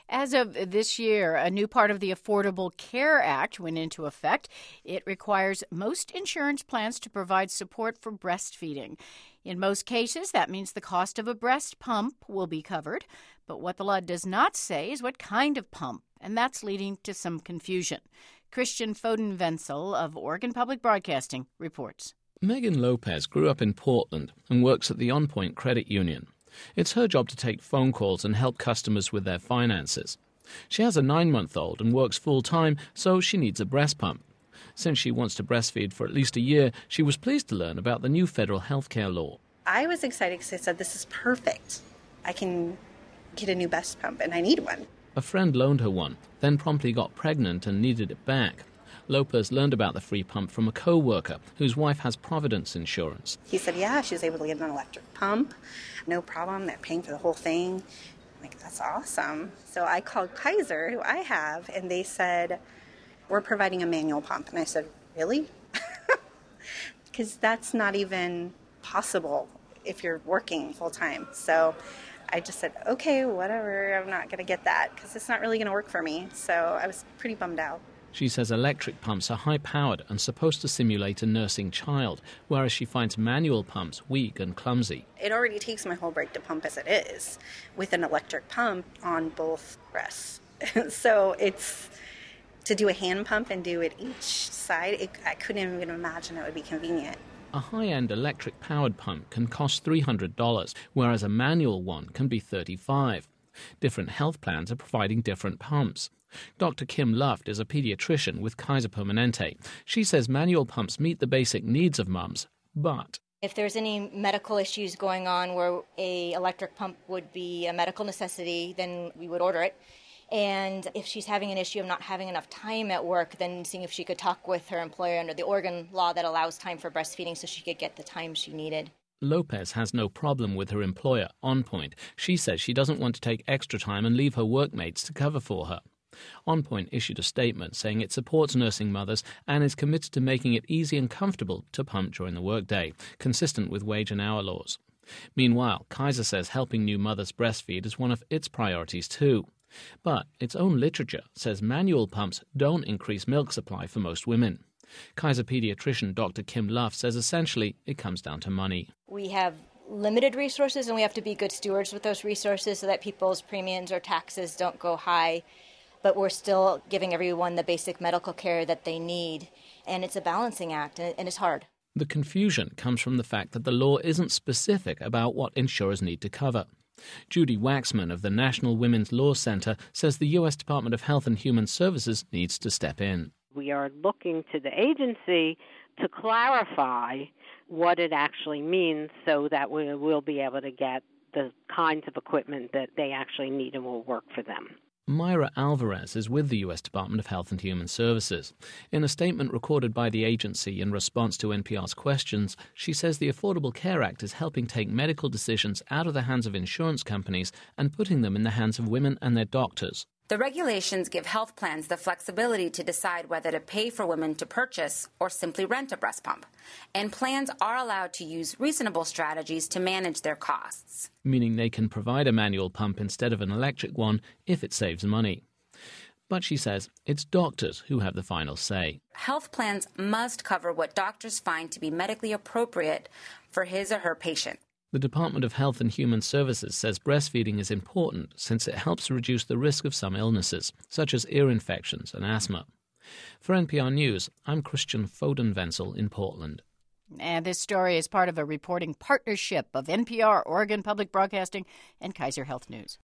As of this year, a new part of the Affordable Care Act went into effect. It requires most insurance plans to provide support for breastfeeding. In most cases, that means the cost of a breast pump will be covered. But what the law does not say is what kind of pump, and that's leading to some confusion. Christian Foden-Wenzel of Oregon Public Broadcasting reports. Megan Lopez grew up in Portland and works at the On Point Credit Union. It's her job to take phone calls and help customers with their finances. She has a 9-month-old and works full-time, so she needs a breast pump. Since she wants to breastfeed for at least a year, she was pleased to learn about the new federal health care law. I was excited because I said, this is perfect. I can get a new breast pump, and I need one. A friend loaned her one, then promptly got pregnant and needed it back. Lopez learned about the free pump from a co-worker whose wife has Providence Insurance. He said, yeah, she was able to get an electric pump. No problem. They're paying for the whole thing. I'm like, that's awesome. So I called Kaiser, who I have, and they said, we're providing a manual pump. And I said, really? Because that's not even possible if you're working full time. So I just said, okay, whatever. I'm not going to get that because it's not really going to work for me. So I was pretty bummed out. She says electric pumps are high-powered and supposed to simulate a nursing child, whereas she finds manual pumps weak and clumsy. It already takes my whole break to pump as it is, with an electric pump on both breasts. So it's to do a hand pump and do it each side, I couldn't even imagine it would be convenient. A high-end electric-powered pump can cost $300, whereas a manual one can be $35. Different health plans are providing different pumps. Dr. Kim Luft is a pediatrician with Kaiser Permanente. She says manual pumps meet the basic needs of mums, but if there's any medical issues going on where an electric pump would be a medical necessity, then we would order it. And if she's having an issue of not having enough time at work, then seeing if she could talk with her employer under the Oregon law that allows time for breastfeeding so she could get the time she needed. Lopez has no problem with her employer, On Point. She says she doesn't want to take extra time and leave her workmates to cover for her. On Point issued a statement saying it supports nursing mothers and is committed to making it easy and comfortable to pump during the workday, consistent with wage and hour laws. Meanwhile, Kaiser says helping new mothers breastfeed is one of its priorities too. But its own literature says manual pumps don't increase milk supply for most women. Kaiser pediatrician Dr. Kim Luft says essentially it comes down to money. We have limited resources and we have to be good stewards with those resources so that people's premiums or taxes don't go high. But we're still giving everyone the basic medical care that they need. And it's a balancing act, and it's hard. The confusion comes from the fact that the law isn't specific about what insurers need to cover. Judy Waxman of the National Women's Law Center says the U.S. Department of Health and Human Services needs to step in. We are looking to the agency to clarify what it actually means so that we will be able to get the kinds of equipment that they actually need and will work for them. Myra Alvarez is with the U.S. Department of Health and Human Services. In a statement recorded by the agency in response to NPR's questions, she says the Affordable Care Act is helping take medical decisions out of the hands of insurance companies and putting them in the hands of women and their doctors. The regulations give health plans the flexibility to decide whether to pay for women to purchase or simply rent a breast pump. And plans are allowed to use reasonable strategies to manage their costs. Meaning they can provide a manual pump instead of an electric one if it saves money. But she says it's doctors who have the final say. Health plans must cover what doctors find to be medically appropriate for his or her patient. The Department of Health and Human Services says breastfeeding is important since it helps reduce the risk of some illnesses, such as ear infections and asthma. For NPR News, I'm Christian Foden-Wenzel in Portland. And this story is part of a reporting partnership of NPR, Oregon Public Broadcasting, and Kaiser Health News.